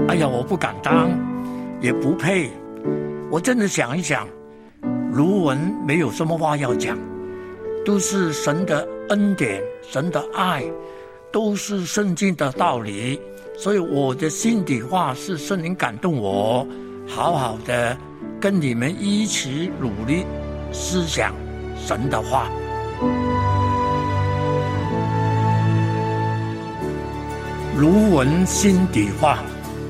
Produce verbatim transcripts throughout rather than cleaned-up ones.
哎呀，我不敢当，也不配。我真的想一想，卢文没有什么话要讲，都是神的恩典，神的爱，都是圣经的道理。所以我的心底话是圣灵感动我，好好的跟你们一起努力思想神的话。卢文心底话。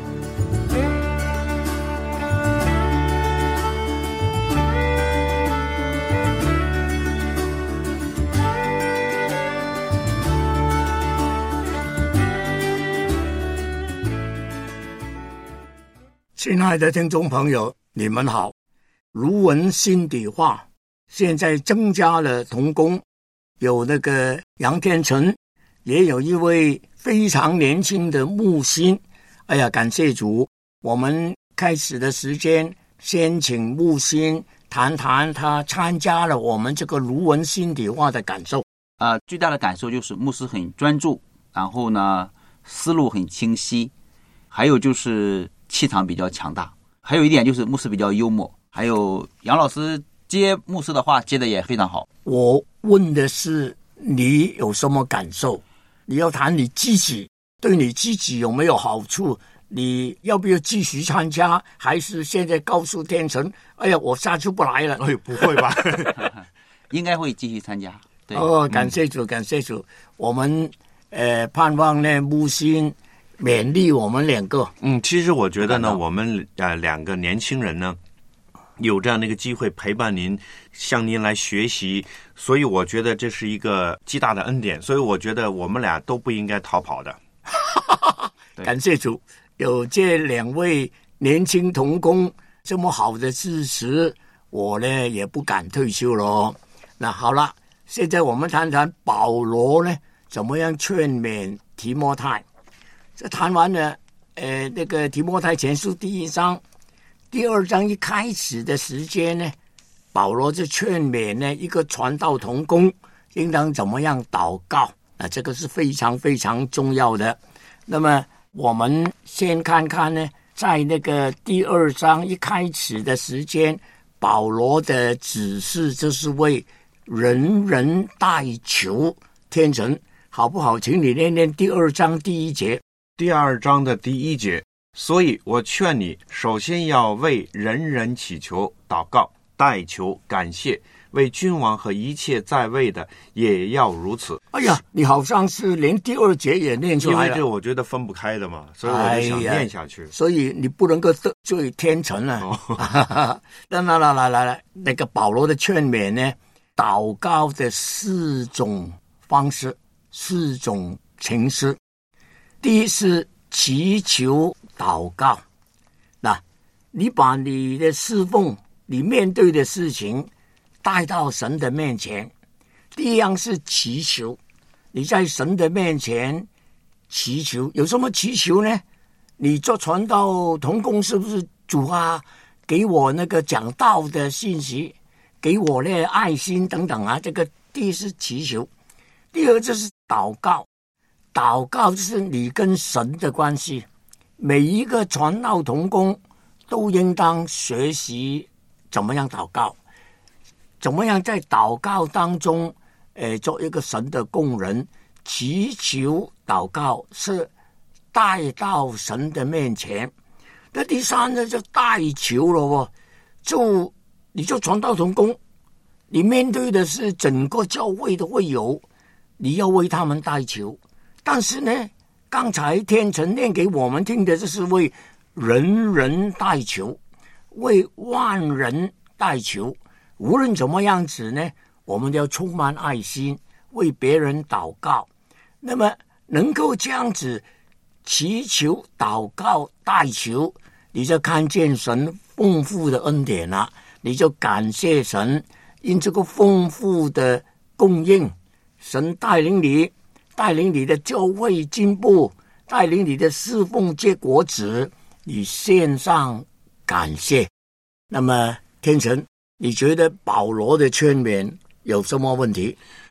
亲爱的听众朋友，你们好。卢文心底话现在增加了同工，有那个杨天成，也有一位非常年轻的木星。哎呀，感谢主，我们开始的时间先请木星谈谈他参加了我们这个卢文心底话的感受。 呃，最大的感受就是牧师很专注，然后呢思路很清晰，还有就是气场比较强大，还有一点就是牧师比较幽默，还有杨老师接牧师的话接的也非常好。 我问的是你有什么感受，你要谈你自己，对你自己有没有好处，你要不要继续参加，还是现在告诉天成，哎呀我下次不来了。 哎，不会吧应该会继续参加。对哦，感谢主、嗯、感谢主。我们呃盼望呢木星勉励我们两个。 嗯，其实我觉得呢，我们呃两个年轻人呢，有这样的一个机会陪伴您，向您来学习，所以我觉得这是一个极大的恩典，所以我觉得我们俩都不应该逃跑的。 感谢主，有这两位年轻同工这么好的支持，我呢也不敢退休了。那好了，现在我们谈谈保罗呢怎么样劝勉提摩太。这谈完了，呃，那个提摩太前书第一章、第二章一开始的时间呢，保罗就劝勉呢一个传道同工应当怎么样祷告，那这个是非常非常重要的。那么我们先看看呢，在那个第二章一开始的时间，保罗的指示就是为人人代求。天成好不好？请你念念第二章第一节。 第二章的第一节，所以我劝你，首先要为人人祈求、祷告、代求、感谢，为君王和一切在位的也要如此。 哎呀，你好像是连第二节也念出来了。 因为这我觉得分不开的嘛，所以我就想念下去。哎、 所以你不能够得罪天成啊！哦、来来来来来，那个保罗的劝勉呢，祷告的四种方式，四种形式。第一是祈求祷告，那你把你的侍奉，你面对的事情带到神的面前。第一样是祈求，你在神的面前祈求。有什么祈求呢？你做传道同工，是不是主啊给我那个讲道的信息，给我的爱心等等啊？这个第一是祈求。第二就是祷告，祷告就是你跟神的关系。每一个传道同工都应当学习怎么样祷告，怎么样在祷告当中呃，做一个神的工人。祈求祷告是带到神的面前。那第三呢，就代求了哦，就你就传道同工，你面对的是整个教会的会友，你要为他们代求。但是呢，刚才天成念给我们听的，就是为人人代求，为万人代求。无论怎么样子呢，我们要充满爱心，为别人祷告。那么能够这样子祈求、祷告、代求，你就看见神丰富的恩典了，你就感谢神，因这个丰富的供应，神带领你，带领你的教会进步，带领你的侍奉结果子，你献上感谢。那么天成，你觉得保罗的劝勉有什么问题？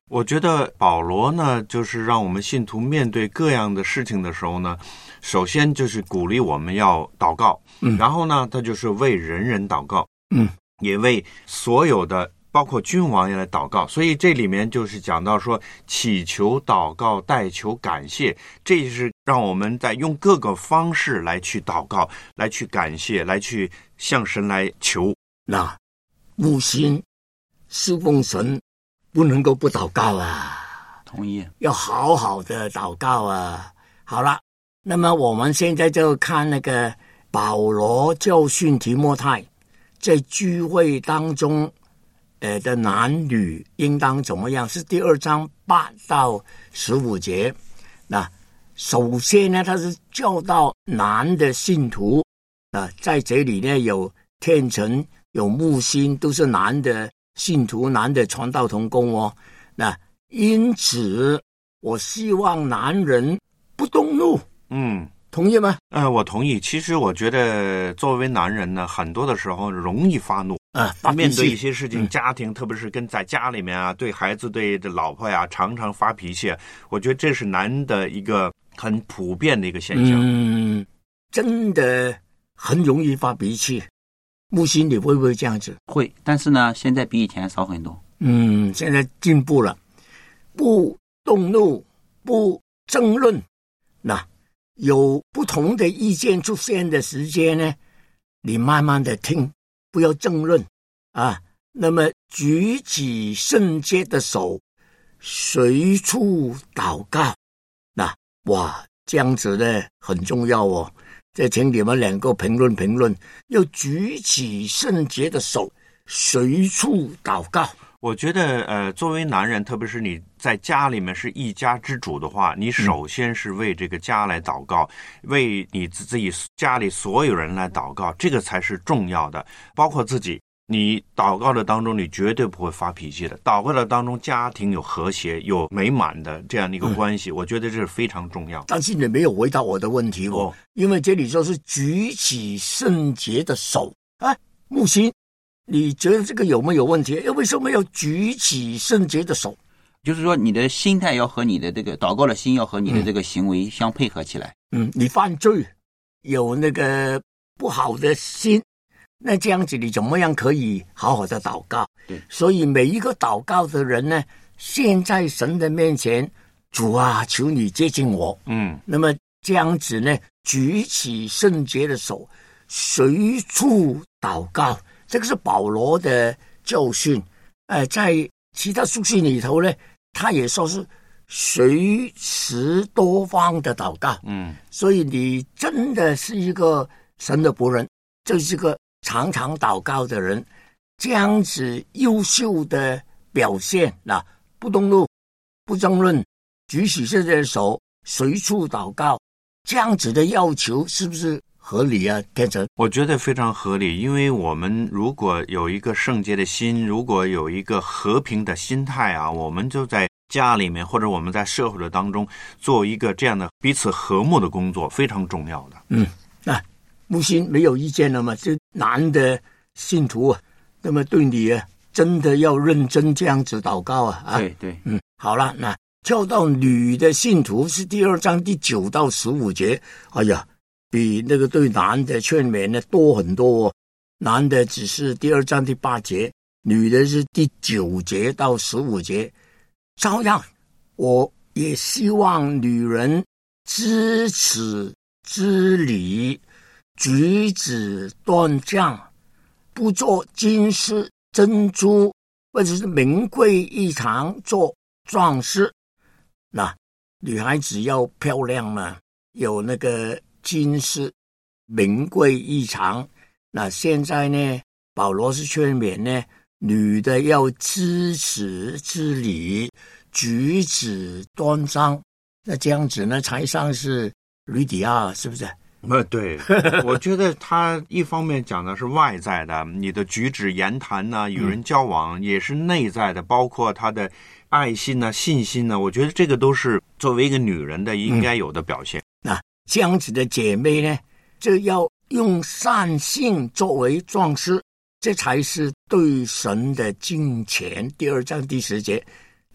我觉得保罗呢，就是让我们信徒面对各样的事情的时候呢，首先就是鼓励我们要祷告， 嗯， 然后呢，他就是为人人祷告， 嗯， 也为所有的包括君王也来祷告。所以这里面就是讲到说，祈求、祷告、代求、感谢，这是让我们在用各个方式来去祷告，来去感谢，来去向神来求。 那木星侍奉神不能够不祷告啊， 同意， 要好好的祷告啊。好了，那么我们现在就看那个保罗教训提摩太，在聚会当中呃的男女应当怎么样，是第二章八到十五节。那首先呢，他是教导男的信徒啊，在这里呢有天成有木星，都是男的信徒，男的传道同工哦。那因此我希望男人不动怒， 嗯， 同意吗？ 呃，我同意。其实我觉得作为男人呢，很多的时候容易发怒啊，发脾气面对一些事情， 嗯家庭特别是跟在家里面啊，对孩子对的老婆呀，常常发脾气。我觉得这是男的一个很普遍的一个现象。 嗯，真的很容易发脾气。木星你会不会这样子？ 会，但是呢，现在比以前少很多。 嗯，现在进步了，不动怒，不争论。那有不同的意见出现的时间呢，你慢慢的听，不要争论啊。那么举起圣洁的手，随处祷告。那哇，这样子呢很重要哦。再请你们两个评论评论，要举起圣洁的手，随处祷告。 我觉得呃，作为男人，特别是你在家里面是一家之主的话，你首先是为这个家来祷告，嗯、为你自己家里所有人来祷告，这个才是重要的，包括自己。你祷告的当中，你绝对不会发脾气的。祷告的当中，家庭有和谐、有美满的这样的一个关系，嗯、我觉得这是非常重要。 但是你没有回答我的问题哦，因为这里说是举起圣洁的手啊，木星，你觉得这个有没有问题？为什么要举起圣洁的手？ 就是说，你的心态要和你的这个祷告的心要和你的这个行为相配合起来。 嗯，你犯罪有那个不好的心。那这样子你怎么样可以好好的祷告？ 对， 所以每一个祷告的人呢，现在神的面前，主啊，求你接近我。 嗯， 那么这样子呢，举起圣洁的手，随处祷告，这个是保罗的教训。呃，在其他书信里头呢，他也说是随时多方的祷告。 嗯， 所以你真的是一个神的仆人，就是一个常常祷告的人，这样子优秀的表现啊，不动怒，不争论，举起圣洁的手，随处祷告，这样子的要求是不是合理啊？天成， 我觉得非常合理，因为我们如果有一个圣洁的心，如果有一个和平的心态啊，我们就在家里面或者我们在社会的当中做一个这样的彼此和睦的工作，非常重要的。 嗯，那木星没有意见了吗？这男的信徒啊，那么对你啊，真的要认真这样子祷告啊！啊， 对对， 嗯，好了，那教到女的信徒是第二章第九到十五节。哎呀，比那个对男的劝勉呢多很多哦。男的只是第二章第八节，女的是第九节到十五节。照样，我也希望女人知耻知礼，举止端正，不做金饰珍珠或者是名贵异常做装饰。那女孩子要漂亮嘛，有那个金饰名贵异常。那现在呢，保罗是劝勉呢，女的要知耻知礼，举止端正。那这样子呢，才像是吕底亚，是不是？ 呃，对，我觉得他一方面讲的是外在的，你的举止言谈呢、啊，与人交往也是内在的，包括他的爱心呢、啊、信心呢，我觉得这个都是作为一个女人的应该有的表现。 那、嗯啊、这样子的姐妹呢，就要用善性作为装饰，这才是对神的敬虔。第二章第十节，哎，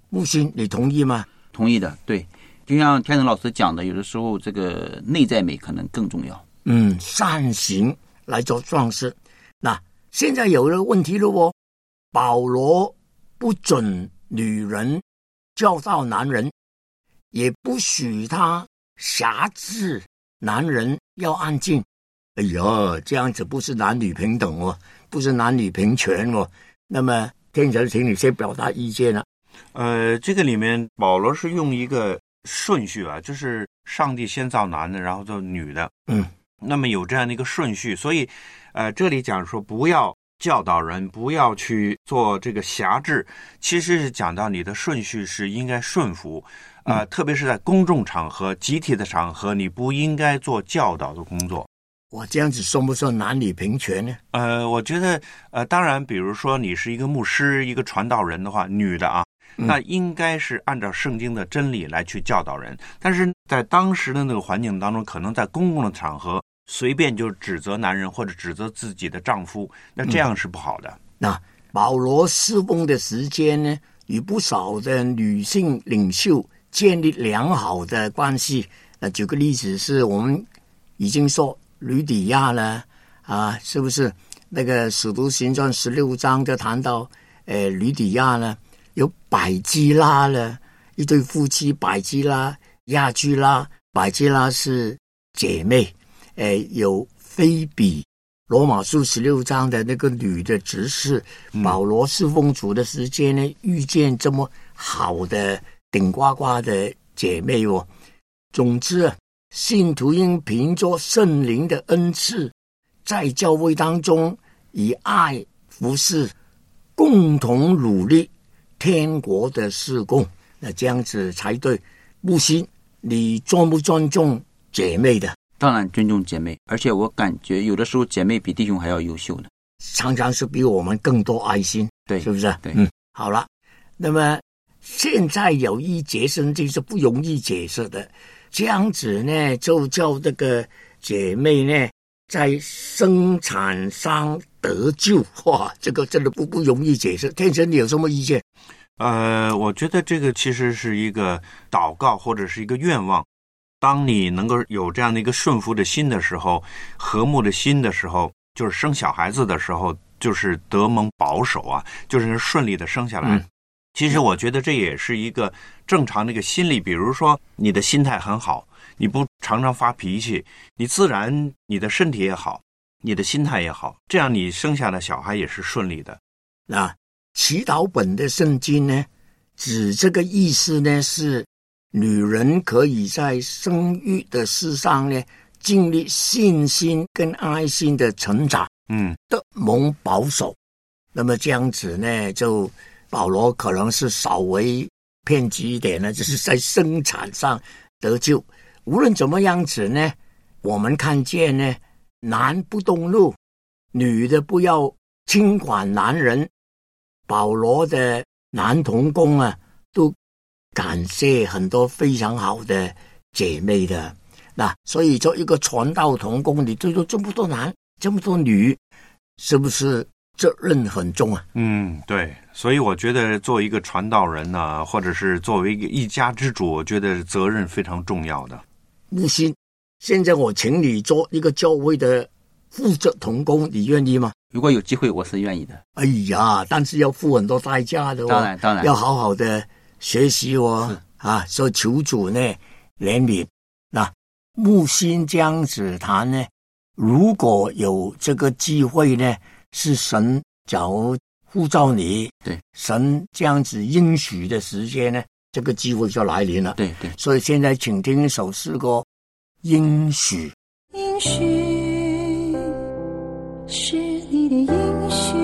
木心，你同意吗？ 同意的，对。就像天成老师讲的，有的时候这个内在美可能更重要。 嗯，善行来做壮士。那现在有了问题了哦，保罗不准女人教导男人，也不许他辖制男人要安静。哎呀，这样子不是男女平等哦，不是男女平权哦。那么天成，请你先表达意见了。 呃，这个里面保罗是用一个顺序啊，就是上帝先造男的，然后造女的。 嗯， 那么有这样的一个顺序，所以呃，这里讲说不要教导人，不要去做这个辖制，其实是讲到你的顺序是应该顺服。呃，嗯、特别是在公众场合、集体的场合，你不应该做教导的工作。 我这样子算不算男女平权呢？ 呃，我觉得，呃，当然，比如说你是一个牧师、一个传道人的话，女的啊， 嗯、 那应该是按照圣经的真理来去教导人。但是在当时的那个环境当中，可能在公共的场合随便就指责男人或者指责自己的丈夫，那这样是不好的。 嗯、那保罗侍奉的时间呢，与不少的女性领袖建立良好的关系。那举个例子，是我们已经说吕底亚呢，啊，是不是那个使徒行传十六章就谈到，呃，吕底亚呢，有百基拉呢，一对夫妻百基拉、亚居拉，百基拉是姐妹，呃，有菲比，罗马书十六章的那个女的执事， 嗯、 保罗侍奉主的时间呢，遇见这么好的顶呱呱的姐妹哦。总之啊，信徒应凭着圣灵的恩赐，在教会当中以爱服侍，共同努力天国的事工，那这样子才对。木心，你尊不尊重姐妹的？ 当然尊重姐妹，而且我感觉有的时候姐妹比弟兄还要优秀的， 常常是比我们更多爱心， 对， 是不是？ 对， 嗯，好了，那么现在有一节圣经是不容易解释的。这样子呢，就叫这个姐妹呢，在生产上得救。哇，这个真的不不容易解释。天生，你有什么意见？ 呃，我觉得这个其实是一个祷告或者是一个愿望。当你能够有这样的一个顺服的心的时候，和睦的心的时候，就是生小孩子的时候，就是得蒙保守啊，就是顺利的生下来。嗯，其实我觉得这也是一个正常的一个心理，比如说你的心态很好，你不常常发脾气，你自然你的身体也好，你的心态也好，这样你生下的小孩也是顺利的。 那祈祷本的圣经呢，指这个意思呢，是女人可以在生育的事上呢，经历信心跟爱心的成长， 嗯， 的蒙保守。那么这样子呢，就保罗可能是稍微偏激一点呢，就是在生产上得救。无论怎么样子呢，我们看见呢，男不动怒，女的不要轻管男人。保罗的男同工啊，都感谢很多非常好的姐妹的。那所以做一个传道同工，你对着这么多男这么多女，是不是责任很重啊？ 嗯，对，所以我觉得做一个传道人呢、啊，或者是作为一个一家之主，我觉得责任非常重要的。 木心，现在我请你做一个教会的负责同工，你愿意吗？ 如果有机会，我是愿意的。 哎呀，但是要付很多代价的哦。 当然，当然， 要好好的学习哦。啊，所以求主呢怜悯。那木心这样子谈呢，如果有这个机会呢，是神假如呼召你， 对， 神这样子应许的时间呢，这个机会就来临了。 对对， 所以现在请听一首诗歌，应许。 应许是你的应许，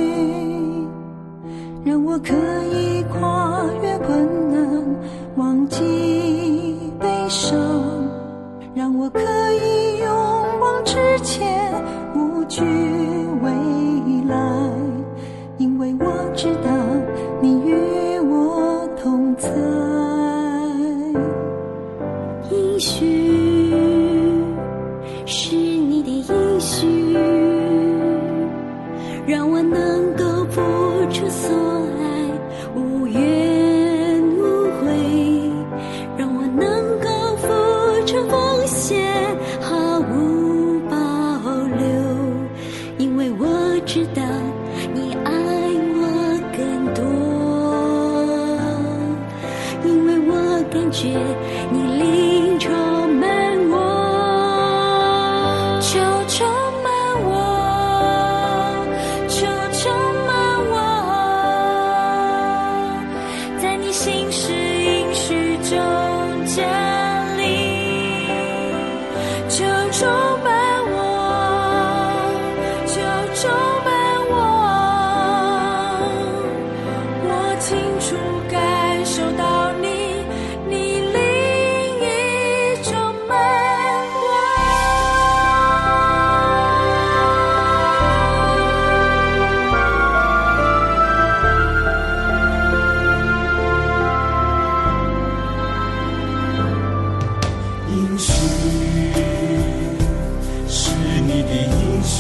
让我可以跨越困难，忘记悲伤，让我可以勇往直前，无惧未来，因为我知道你与我同在。 应许是你的应许，让我能够付出所爱，无怨献，毫无保留，因为我知道你爱我更多，因为我感觉你灵充满我，求充满我，求充满我，在你心事应许中站立，求充满我，求充满我，我清楚感受到你，你灵已充满我。 应许是你的应许，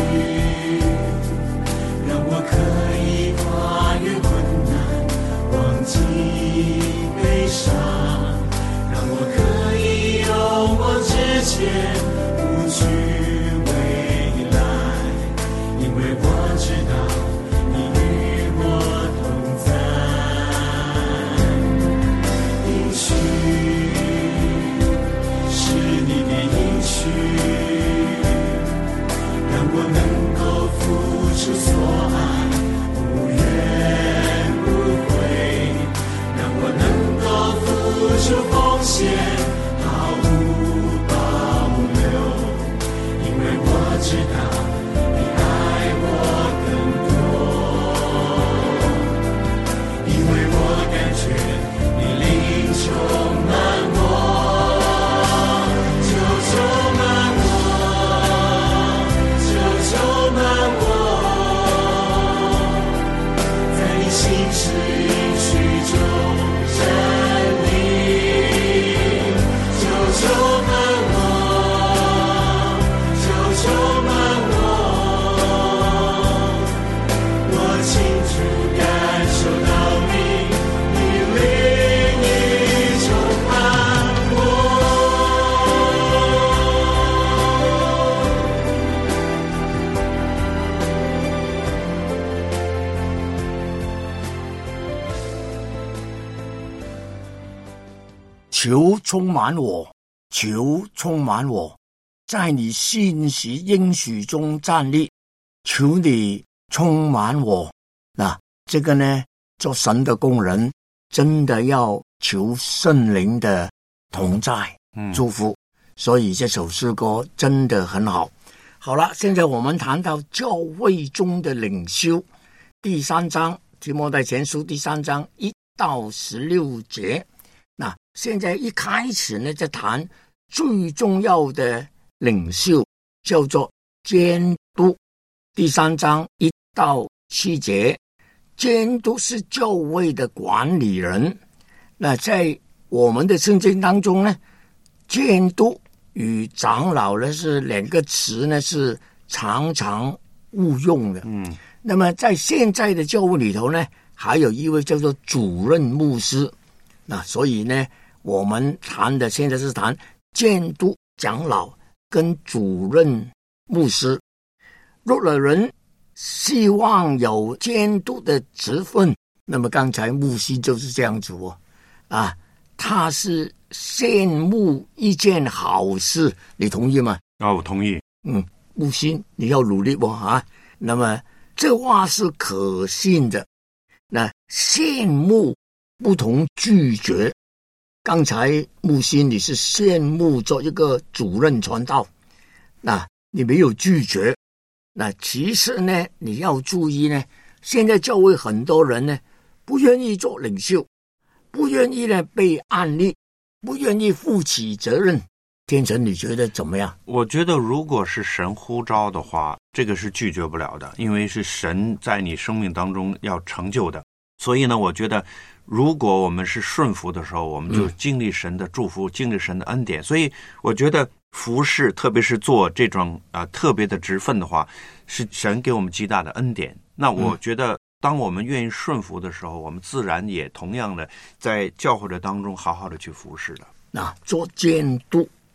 让我可以跨越困难，忘记悲伤，让我可以勇往直前，不惧未来，因为我知道你与我同在。应许是你的应许，让我能够付出所爱，无怨无悔，让我能够付出奉献，毫无保留，因为我知道你爱我更多，因为我感觉你灵充满我，就充满我，就充满我，在你心事应许中站立，就充满我，就充满我，我清楚感受到你，你灵已充满我。 求充满我，求充满我，在你信实应许中站立，求你充满我。那这个呢，做神的工人真的要求圣灵的同在、 嗯祝福，所以这首诗歌真的很好。好了，现在我们谈到教会中的领袖，第三章提摩太前书第三章一到十六节。那现在一开始呢，在谈最重要的领袖，叫做监督。第三章一到七节，监督是教会的管理人。那在我们的圣经当中呢，监督与长老呢是两个词呢是常常误用的。 嗯， 那么在现在的教会里头呢，还有一位叫做主任牧师。那所以呢，我们谈的现在是谈监督长老跟主任牧师。若有人希望有监督的职分，那么刚才牧师就是这样子哦，啊，他是羡慕一件好事，你同意吗？ 啊，我同意。 嗯，牧师你要努力哦啊。那么这话是可信的。那羡慕不同拒绝。刚才牧师你是羡慕做一个主任传道，那你没有拒绝。那其实呢，你要注意呢，现在教会很多人呢不愿意做领袖，不愿意呢被案例，不愿意负起责任。天成你觉得怎么样？ 我觉得如果是神呼召的话，这个是拒绝不了的，因为是神在你生命当中要成就的。所以呢，我觉得如果我们是顺服的时候，我们就经历神的祝福，嗯、经历神的恩典。所以我觉得服事，特别是做这种啊、呃、特别的职分的话，是神给我们极大的恩典。那我觉得当我们愿意顺服的时候，我们自然也同样的在教会的当中好好的去服事了。 那做监督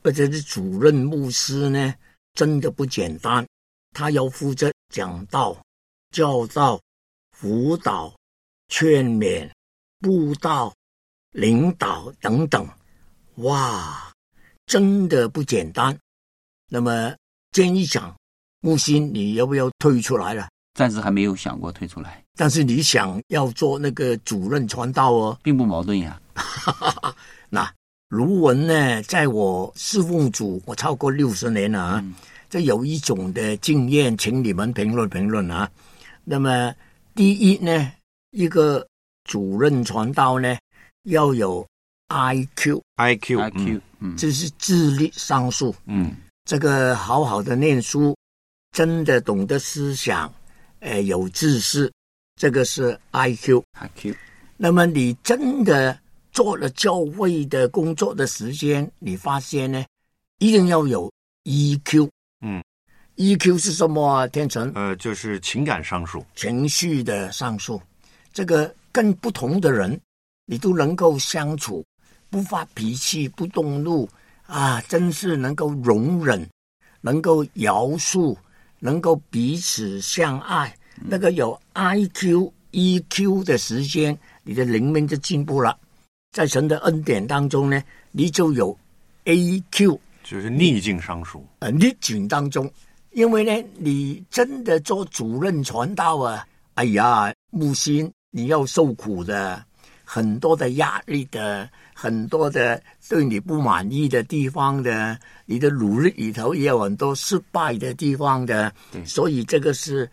或者是主任牧师呢，真的不简单。他要负责讲道、教导、辅导、劝勉、布道、领导等等，哇，真的不简单。那么建议讲，木星你要不要退出来了？ 暂时还没有想过退出来， 但是你想要做那个主任传道哦， 并不矛盾呀。 那卢文呢，在我侍奉主我超过六十年了啊，嗯、这有一种的经验，请你们评论评论啊。那么第一呢，一个主任传道呢要有 I Q，I Q， I Q， 嗯，这是智力上述， 嗯， 这个好好的念书，真的懂得思想。呃，有知识，这个是 I Q。I Q。 那么你真的做了教会的工作的时间，你发现呢，一定要有 E Q。 嗯 ，E Q 是什么啊？天成？ 呃，就是情感上述， 情绪的上述。这个跟不同的人，你都能够相处，不发脾气，不动怒啊，真是能够容忍，能够饶恕。能够彼此相爱，那个有 I Q、E Q 的时间，你的灵命就进步了。在神的恩典当中呢，你就有 A Q， 就是逆境上述。 呃，逆境当中，因为呢，你真的做主任传道啊，哎呀，木星你要受苦的，很多的压力的，很多的对你不满意的地方的，你的努力里头也有很多失败的地方的，所以这个是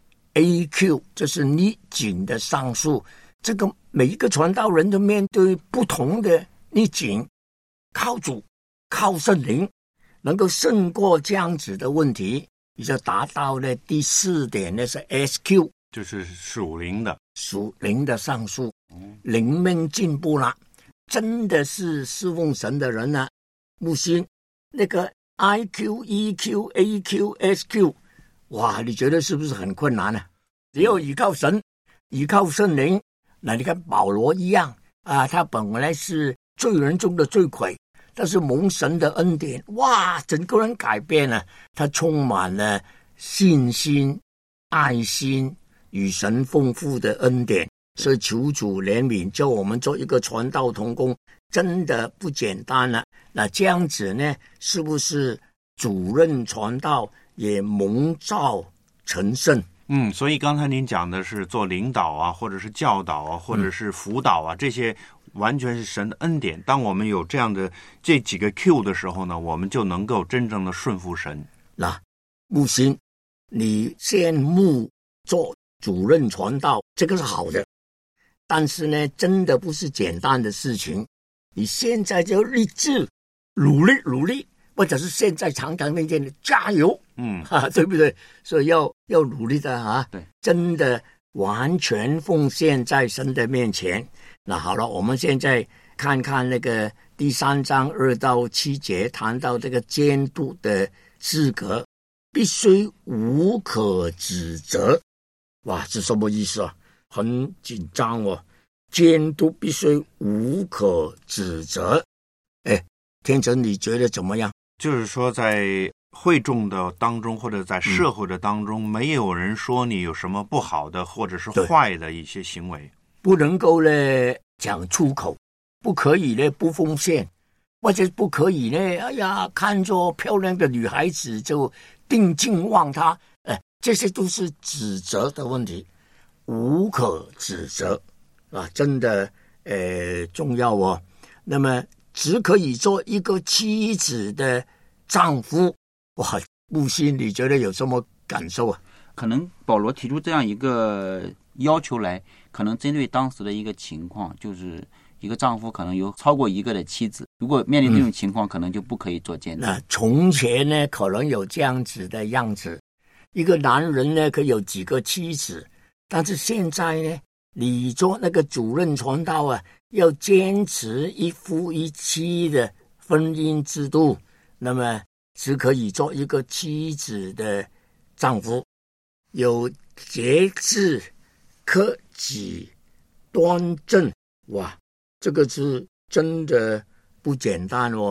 A Q， 这是逆境的上述。这个每一个传道人都面对不同的逆境，靠主，靠圣灵，能够胜过这样子的问题，你就达到了第四点呢，是 S Q， 就是属灵的， 属灵的上述，灵命进步了。真的是侍奉神的人呢，木星那个 I Q、E Q、A Q、S Q， 哇，你觉得是不是很困难呢、啊？只有依靠神，依靠圣灵。那你看保罗一样啊，他本来是罪人中的罪魁，但是蒙神的恩典，哇，整个人改变了，他充满了信心、爱心与神丰富的恩典。所以求主怜悯，叫我们做一个传道同工，真的不简单了。那这样子呢，是不是主任传道也蒙召成圣？ 嗯，所以刚才您讲的是做领导啊，或者是教导啊，或者是辅导啊，嗯、这些完全是神的恩典。当我们有这样的这几个 Q 的时候呢，我们就能够真正的顺服神。 那木星，你羡慕做主任传道，这个是好的。但是呢，真的不是简单的事情。你现在就立志努力努力，或者是现在常常那件的加油， 嗯， 哈，对不对？所以要要努力的啊， 对， 真的完全奉献在神的面前。那好了，我们现在看看那个第三章二到七节，谈到这个监督的资格，必须无可指责。哇，这什么意思啊？很紧张哦，监督必须无可指责。哎，天成，你觉得怎么样？ 就是说，在会众的当中，或者在社会的当中，嗯、没有人说你有什么不好的，或者是坏的一些行为， 不能够呢讲出口，不可以呢不奉献，或者不可以呢，哎呀，看着漂亮的女孩子就定睛望她，哎，这些都是指责的问题。无可指责啊，真的呃重要哦。那么只可以做一个妻子的丈夫。哇，木星，你觉得有什么感受啊？ 可能保罗提出这样一个要求来，可能针对当时的一个情况，就是一个丈夫可能有超过一个的妻子，如果面临这种情况，嗯、可能就不可以做监督。 那从前呢，可能有这样子的样子，一个男人呢可以有几个妻子。但是现在呢，你做那个主任传道啊，要坚持一夫一妻的婚姻制度，那么只可以做一个妻子的丈夫，有节制、克己、端正。哇，这个是真的不简单哦。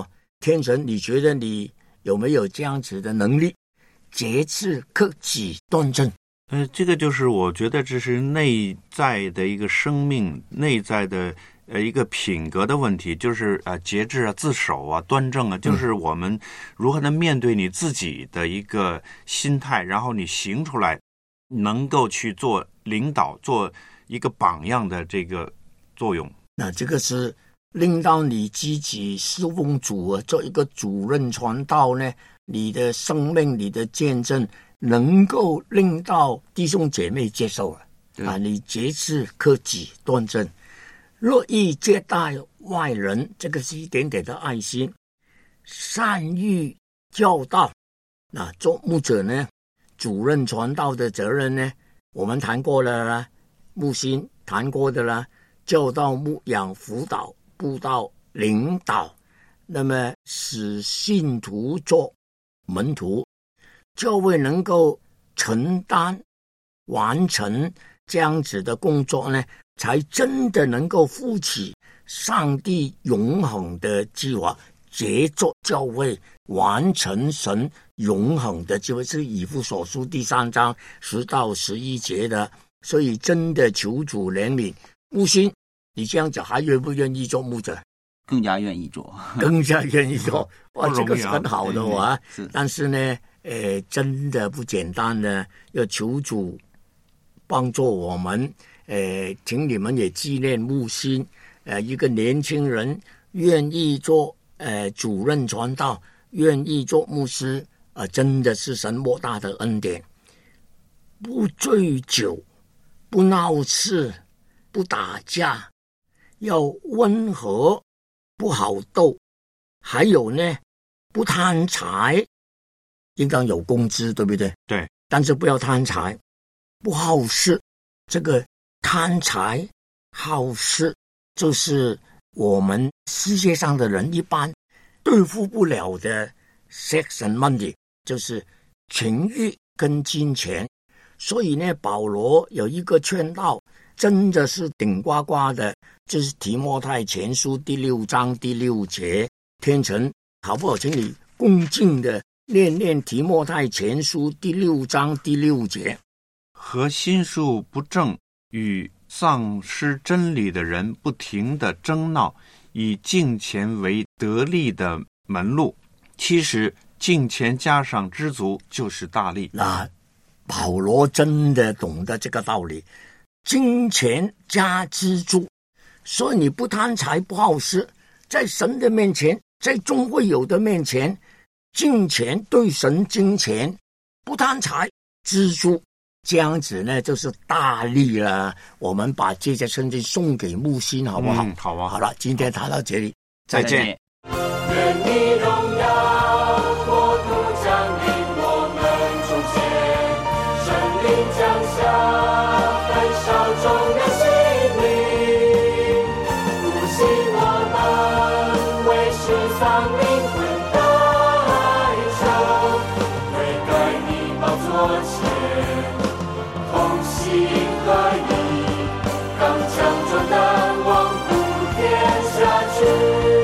天神，你觉得你有没有这样子的能力？节制、克己、端正。 呃，这个就是我觉得这是内在的一个生命，内在的呃一个品格的问题，就是啊、呃、节制啊、自守啊、端正啊，就是我们如何能面对你自己的一个心态，然后你行出来，能够去做领导、做一个榜样的这个作用。 那这个是令到你积极侍奉主啊，做一个主任传道呢，你的生命、你的见证能够令到弟兄姐妹接受了啊！你节制、克己、端正，乐意接待外人，这个是一点点的爱心，善于教导。那做牧者呢，主任传道的责任呢，我们谈过了啦，牧心谈过的啦，教导、牧养、辅导、布道、领导，那么使信徒做门徒，教会能够承担完成这样子的工作呢，才真的能够负起上帝永恒的计划，杰作教会，完成神永恒的计划，是以弗所书第三章十到十一节的。所以真的求主怜悯。牧心，你这样讲还愿不愿意做牧者？ 更加愿意做， 更加愿意做。哇，这个是很好的哇、 嗯！ 但是呢，呃，真的不简单的，要求主帮助我们。呃，请你们也纪念牧心，呃，一个年轻人愿意做呃主任传道，愿意做牧师，啊、呃，真的是神莫大的恩典。不醉酒，不闹事，不打架，要温和，不好斗，还有呢，不贪财，应当有工资，对不对？ 对。 但是不要贪财，不好事。这个贪财好事，就是我们世界上的人一般对付不了的 sex and money， 就是情欲跟金钱。所以呢，保罗有一个劝告，真的是顶呱呱的，就是提摩太前书第六章第六节。天成好不好？请你恭敬的念念提摩太前书第六章第六节。 和心术不正与丧失真理的人不停的争闹，以敬钱为得利的门路，其实敬钱加上知足就是大利。 那保罗真的懂得这个道理，金钱加知足，所以你不贪财不好事，在神的面前，在众会友的面前，敬钱对神敬钱，不贪财知足，这样子呢就是大利了。我们把这节圣经送给木星好不好？ 嗯、好啊。 好了，今天谈到这里， 再见。 愿你荣耀国度降临我们中间，圣灵降下焚烧众人心灵，复兴我们为世上灵魂代求，悔改你宝座前同心合一，刚强壮胆往普天下去。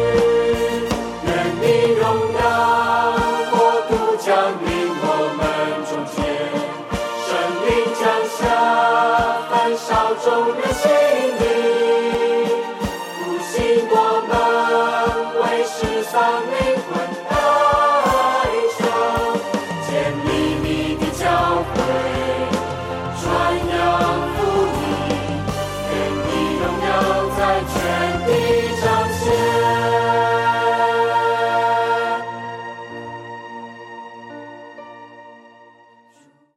众人心灵，复兴我们为世上灵魂